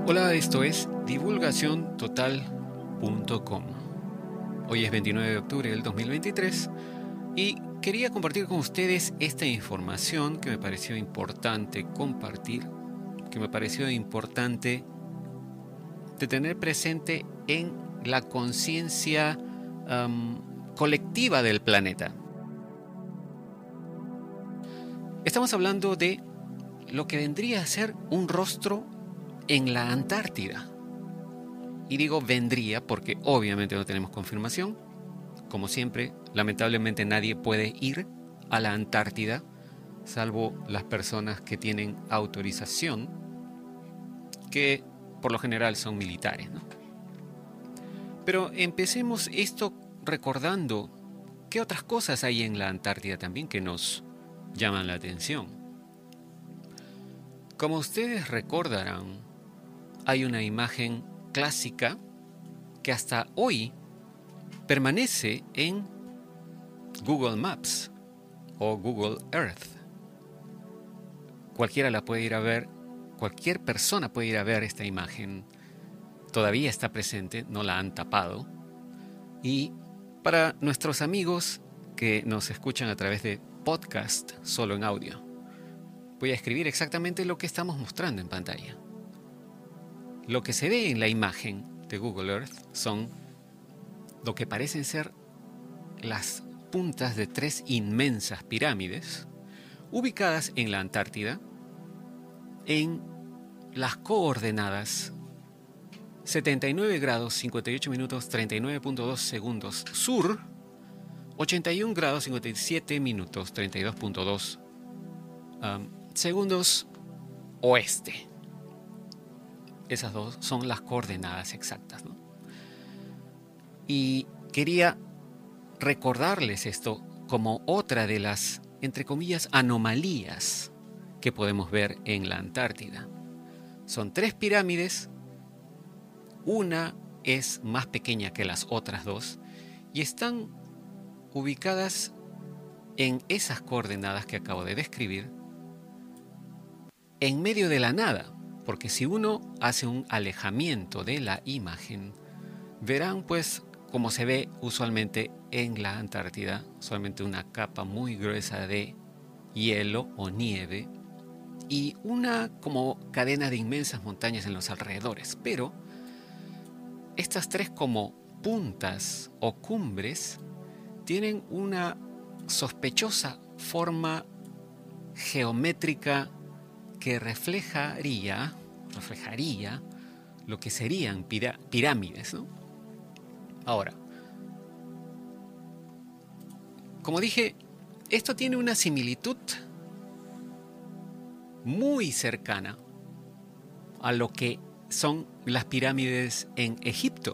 Hola, esto es divulgaciontotal.com. Hoy es 29 de octubre del 2023 y quería compartir con ustedes esta información que me pareció importante compartir, que me pareció importante de tener presente en la conciencia colectiva del planeta. Estamos hablando de lo que vendría a ser un rostro en la Antártida. Y digo vendría porque obviamente no tenemos confirmación. Como siempre, lamentablemente nadie puede ir a la Antártida, salvo las personas que tienen autorización, que por lo general son militares, ¿no? Pero empecemos esto recordando qué otras cosas hay en la Antártida también que nos llaman la atención. Como ustedes recordarán, hay una imagen clásica que hasta hoy permanece en Google Maps o Google Earth. Cualquiera la puede ir a ver, cualquier persona puede ir a ver esta imagen. Todavía está presente, no la han tapado. Y para nuestros amigos que nos escuchan a través de podcast solo en audio, voy a escribir exactamente lo que estamos mostrando en pantalla. Lo que se ve en la imagen de Google Earth son lo que parecen ser las puntas de 3 inmensas pirámides ubicadas en la Antártida en las coordenadas 79 grados 58 minutos 39.2 segundos sur, 81 grados 57 minutos 32.2 segundos oeste. Esas dos son las coordenadas exactas, ¿no? Y quería recordarles esto como otra de las, entre comillas, anomalías que podemos ver en la Antártida. Son 3 pirámides, una es más pequeña que las otras dos y están ubicadas en esas coordenadas que acabo de describir, en medio de la nada. Porque si uno hace un alejamiento de la imagen, verán pues como se ve usualmente en la Antártida, solamente una capa muy gruesa de hielo o nieve y una como cadena de inmensas montañas en los alrededores. Pero estas 3 como puntas o cumbres tienen una sospechosa forma geométrica que reflejaría lo que serían pirámides, ¿no? Ahora, como dije, esto tiene una similitud muy cercana a lo que son las pirámides en Egipto.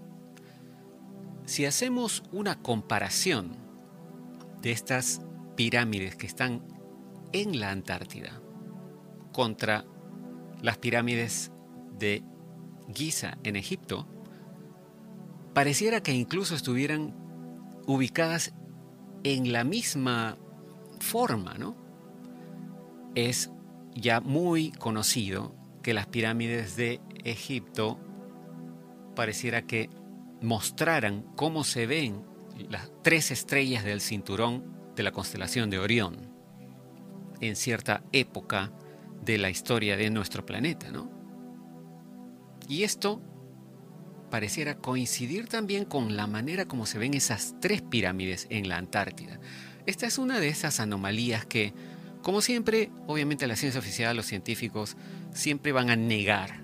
Si hacemos una comparación de estas pirámides que están en la Antártida contra las pirámides de Giza en Egipto, pareciera que incluso estuvieran ubicadas en la misma forma, ¿no? Es ya muy conocido que las pirámides de Egipto pareciera que mostraran cómo se ven las 3 estrellas del cinturón de la constelación de Orión en cierta época de la historia de nuestro planeta, ¿no? Y esto pareciera coincidir también con la manera como se ven esas 3 pirámides en la Antártida. Esta es una de esas anomalías que, como siempre, obviamente la ciencia oficial, los científicos, siempre van a negar.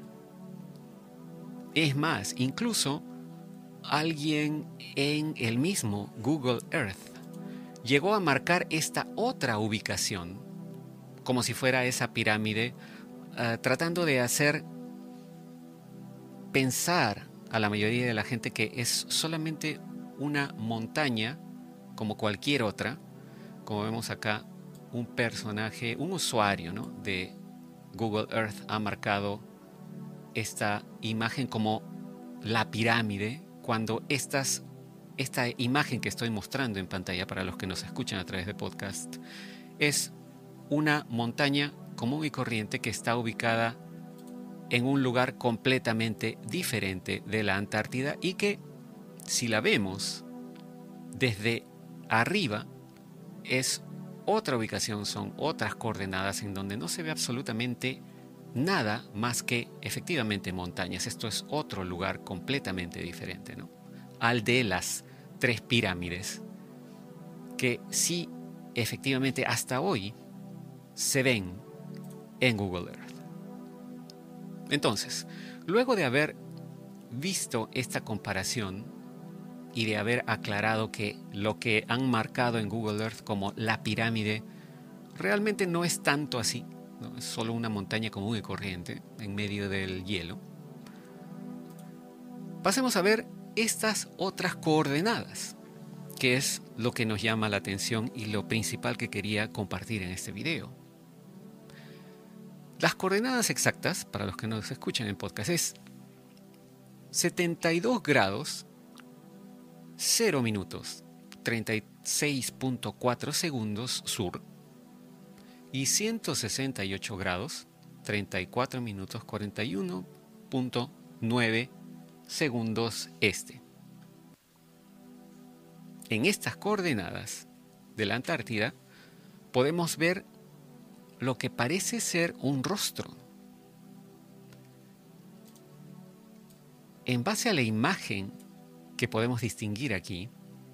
Es más, incluso alguien en el mismo Google Earth llegó a marcar esta otra ubicación como si fuera esa pirámide, tratando de hacer pensar a la mayoría de la gente que es solamente una montaña como cualquier otra. Como vemos acá, un personaje, un usuario, ¿no?, de Google Earth ha marcado esta imagen como la pirámide, cuando esta imagen que estoy mostrando en pantalla para los que nos escuchan a través de podcast es una montaña común y corriente que está ubicada en un lugar completamente diferente de la Antártida y que, si la vemos desde arriba, es otra ubicación, son otras coordenadas en donde no se ve absolutamente nada más que efectivamente montañas. Esto es otro lugar completamente diferente, ¿no?, al de las 3 pirámides que sí efectivamente hasta hoy se ven en Google Earth. Entonces, luego de haber visto esta comparación y de haber aclarado que lo que han marcado en Google Earth como la pirámide realmente no es tanto así, ¿no?, es solo una montaña común y corriente en medio del hielo, pasemos a ver estas otras coordenadas, que es lo que nos llama la atención y lo principal que quería compartir en este video. Las coordenadas exactas, para los que nos escuchan en podcast, es 72 grados, 0 minutos, 36.4 segundos sur y 168 grados, 34 minutos, 41.9 segundos este. En estas coordenadas de la Antártida podemos ver lo que parece ser un rostro. En base a la imagen que podemos distinguir aquí,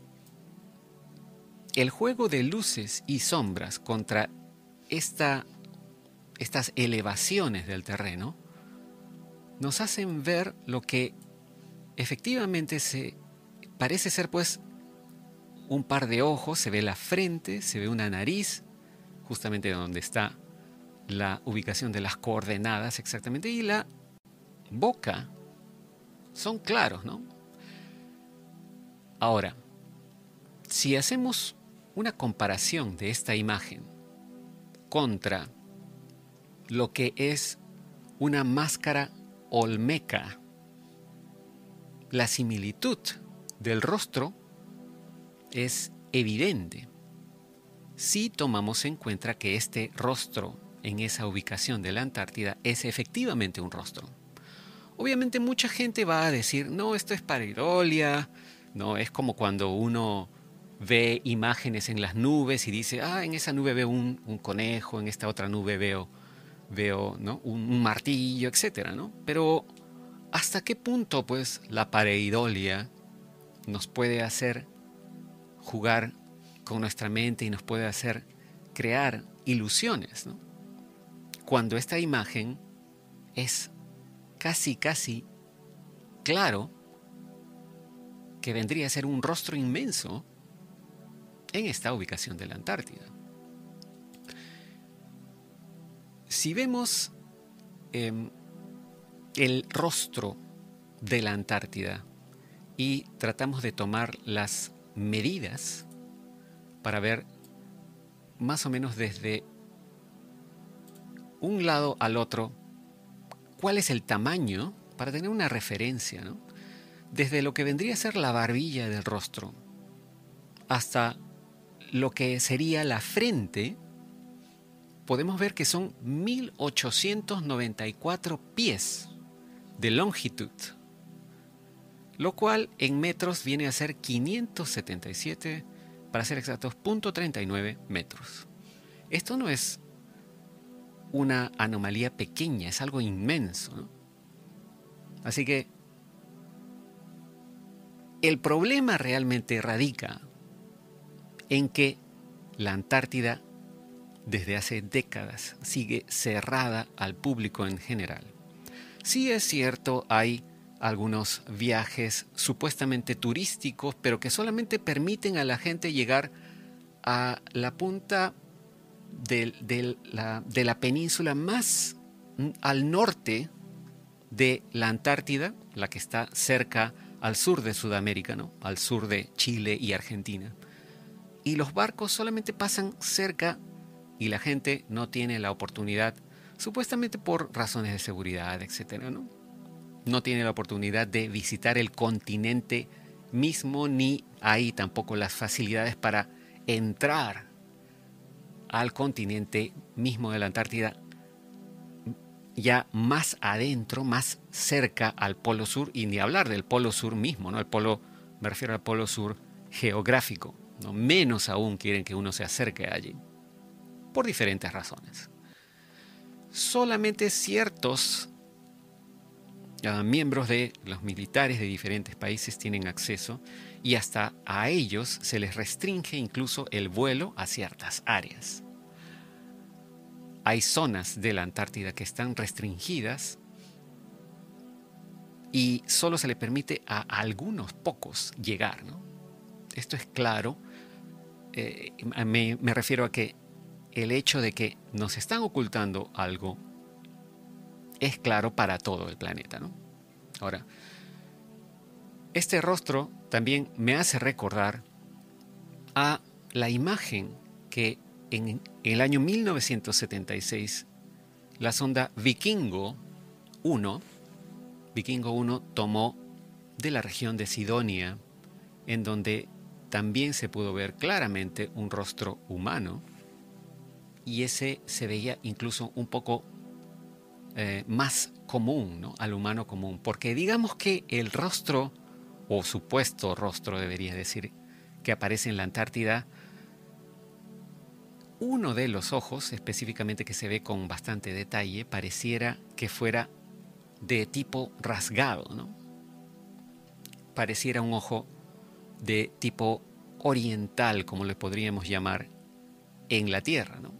el juego de luces y sombras contra estas elevaciones del terreno nos hacen ver lo que efectivamente parece ser pues un par de ojos, se ve la frente, se ve una nariz, justamente donde está la ubicación de las coordenadas exactamente, y la boca. Son claros, ¿no? Ahora, si hacemos una comparación de esta imagen contra lo que es una máscara olmeca, la similitud del rostro es evidente si tomamos en cuenta que este rostro en esa ubicación de la Antártida es efectivamente un rostro. Obviamente mucha gente va a decir, no, esto es pareidolia, no, es como cuando uno ve imágenes en las nubes y dice, en esa nube veo un conejo, en esta otra nube veo ¿no?, un martillo, etcétera, ¿no? Pero ¿hasta qué punto pues la pareidolia nos puede hacer jugar con nuestra mente y nos puede hacer crear ilusiones, ¿no?, cuando esta imagen es casi claro que vendría a ser un rostro inmenso en esta ubicación de la Antártida? Si vemos el rostro de la Antártida y tratamos de tomar las medidas para ver más o menos desde un lado al otro cuál es el tamaño, para tener una referencia, ¿no?, desde lo que vendría a ser la barbilla del rostro hasta lo que sería la frente, podemos ver que son 1894 pies de longitud, lo cual en metros viene a ser 577, para ser exactos, 0.39 metros. Esto no es una anomalía pequeña, es algo inmenso, ¿no? Así que el problema realmente radica en que la Antártida desde hace décadas sigue cerrada al público en general. Sí es cierto, hay algunos viajes supuestamente turísticos, pero que solamente permiten a la gente llegar a la punta de la península más al norte de la Antártida, la que está cerca al sur de Sudamérica, ¿no?, al sur de Chile y Argentina. Y los barcos solamente pasan cerca y la gente no tiene la oportunidad, supuestamente por razones de seguridad, etcétera, ¿no? No tiene la oportunidad de visitar el continente mismo, ni hay tampoco las facilidades para entrar al continente mismo de la Antártida ya más adentro, más cerca al polo sur, y ni hablar del polo sur mismo, ¿no? Me refiero al polo sur geográfico, ¿no? Menos aún quieren que uno se acerque allí, por diferentes razones. Solamente ciertos miembros de los militares de diferentes países tienen acceso, y hasta a ellos se les restringe incluso el vuelo a ciertas áreas. Hay zonas de la Antártida que están restringidas y solo se le permite a algunos pocos llegar, ¿no? Esto es claro. Me refiero a que el hecho de que nos están ocultando algo es claro para todo el planeta, ¿no? Ahora, este rostro también me hace recordar a la imagen que en el año 1976 la sonda Vikingo 1 tomó de la región de Sidonia, en donde también se pudo ver claramente un rostro humano, y ese se veía incluso un poco más común, ¿no? Al humano común, porque digamos que el rostro, o supuesto rostro debería decir, que aparece en la Antártida, uno de los ojos específicamente que se ve con bastante detalle pareciera que fuera de tipo rasgado, ¿no? Pareciera un ojo de tipo oriental, como le podríamos llamar en la Tierra, ¿no?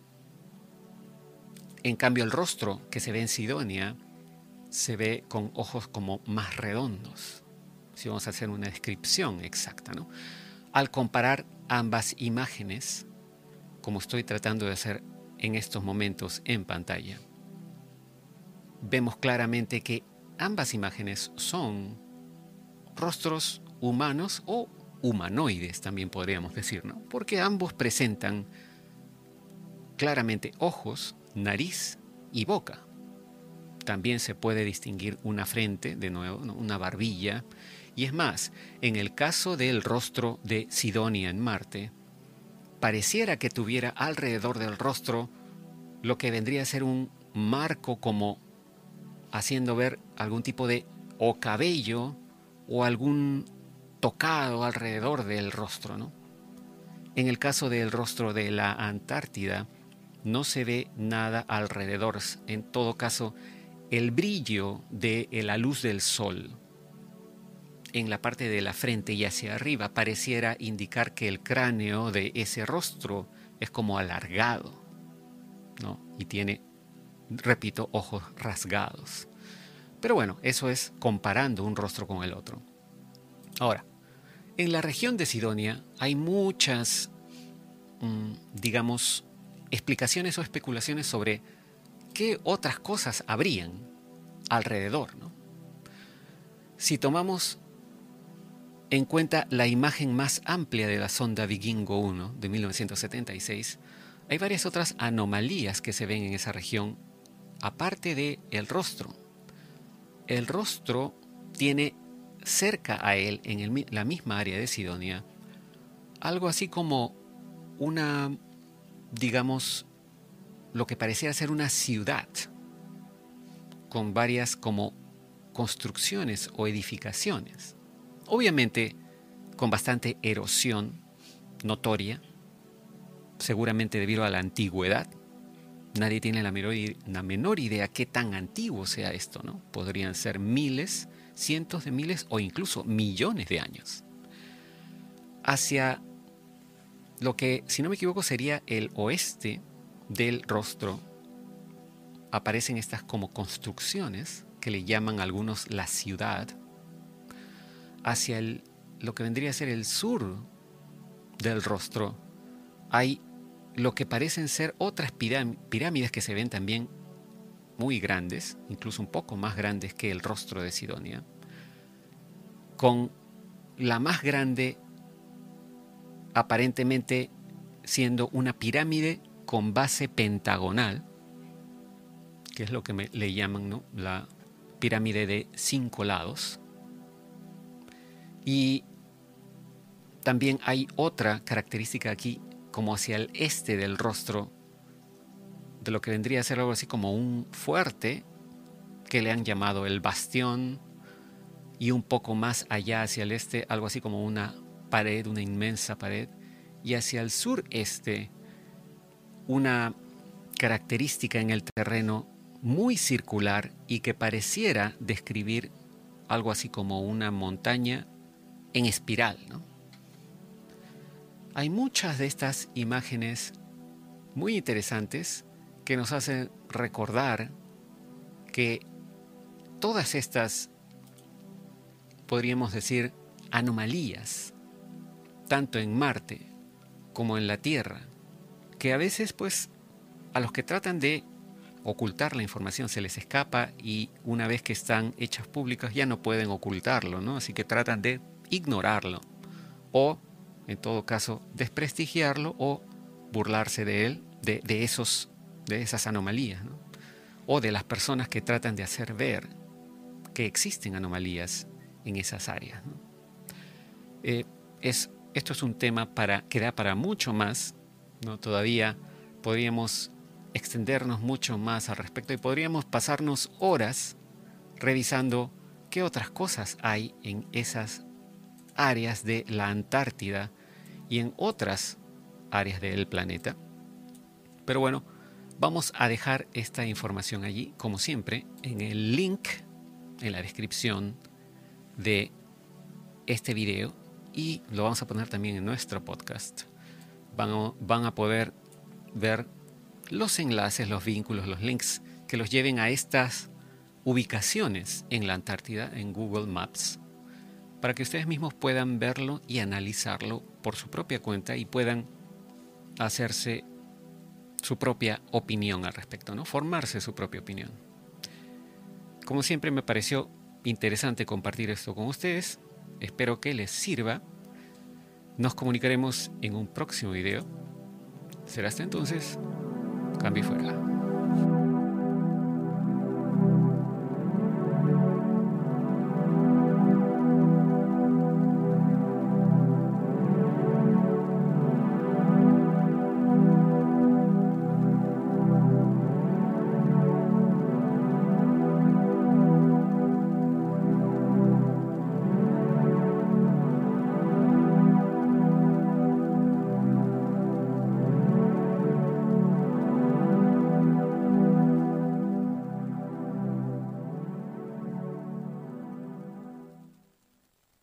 En cambio, el rostro que se ve en Sidonia se ve con ojos como más redondos, si vamos a hacer una descripción exacta, ¿no? Al comparar ambas imágenes, como estoy tratando de hacer en estos momentos en pantalla, vemos claramente que ambas imágenes son rostros humanos o humanoides, también podríamos decir, ¿no? Porque ambos presentan claramente ojos, nariz y boca. También se puede distinguir una frente, de nuevo, ¿no? Una barbilla. Y es más, en el caso del rostro de Sidonia en Marte, pareciera que tuviera alrededor del rostro lo que vendría a ser un marco, como haciendo ver algún tipo de o cabello o algún tocado alrededor del rostro, ¿no? En el caso del rostro de la Antártida, no se ve nada alrededor. En todo caso, el brillo de la luz del sol en la parte de la frente y hacia arriba pareciera indicar que el cráneo de ese rostro es como alargado, ¿no? Y tiene, repito, ojos rasgados. Pero bueno, eso es comparando un rostro con el otro. Ahora, en la región de Sidonia hay muchas, digamos, explicaciones o especulaciones sobre qué otras cosas habrían alrededor, ¿no? Si tomamos en cuenta la imagen más amplia de la sonda Vikingo 1 de 1976, hay varias otras anomalías que se ven en esa región, aparte del rostro. El rostro tiene cerca a él, en la misma área de Sidonia, algo así como una, digamos, lo que pareciera ser una ciudad, con varias como construcciones o edificaciones. Obviamente con bastante erosión notoria, seguramente debido a la antigüedad. Nadie tiene la menor idea qué tan antiguo sea esto, ¿no? Podrían ser miles, cientos de miles o incluso millones de años. Hacia lo que, si no me equivoco, sería el oeste del rostro, aparecen estas como construcciones que le llaman algunos la ciudad. Hacia lo que vendría a ser el sur del rostro hay lo que parecen ser otras pirámides que se ven también muy grandes, incluso un poco más grandes que el rostro de Sidonia, con la más grande aparentemente siendo una pirámide con base pentagonal, que es lo que le llaman, ¿no?, la pirámide de 5 lados. Y también hay otra característica aquí, como hacia el este del rostro, de lo que vendría a ser algo así como un fuerte, que le han llamado el Bastión, y un poco más allá hacia el este, algo así como una pared, una inmensa pared, y hacia el sureste, una característica en el terreno muy circular y que pareciera describir algo así como una montaña en espiral, ¿no? Hay muchas de estas imágenes muy interesantes que nos hacen recordar que todas estas, podríamos decir, anomalías, tanto en Marte como en la Tierra, que a veces pues a los que tratan de ocultar la información se les escapa, y una vez que están hechas públicas ya no pueden ocultarlo, ¿no? Así que tratan de ignorarlo o, en todo caso, desprestigiarlo o burlarse de él, de esas anomalías, ¿no? O de las personas que tratan de hacer ver que existen anomalías en esas áreas, ¿no? Esto es un tema que da para mucho más, ¿no? Todavía podríamos extendernos mucho más al respecto y podríamos pasarnos horas revisando qué otras cosas hay en esas áreas de la Antártida y en otras áreas del planeta. Pero bueno, vamos a dejar esta información allí, como siempre, en el link en la descripción de este video, y lo vamos a poner también en nuestro podcast. Van a poder ver los enlaces, los vínculos, los links que los lleven a estas ubicaciones en la Antártida en Google Maps, para que ustedes mismos puedan verlo y analizarlo por su propia cuenta y puedan hacerse su propia opinión al respecto, ¿no? Formarse su propia opinión. Como siempre, me pareció interesante compartir esto con ustedes. Espero que les sirva. Nos comunicaremos en un próximo video. Será hasta entonces. Cambio y fuera.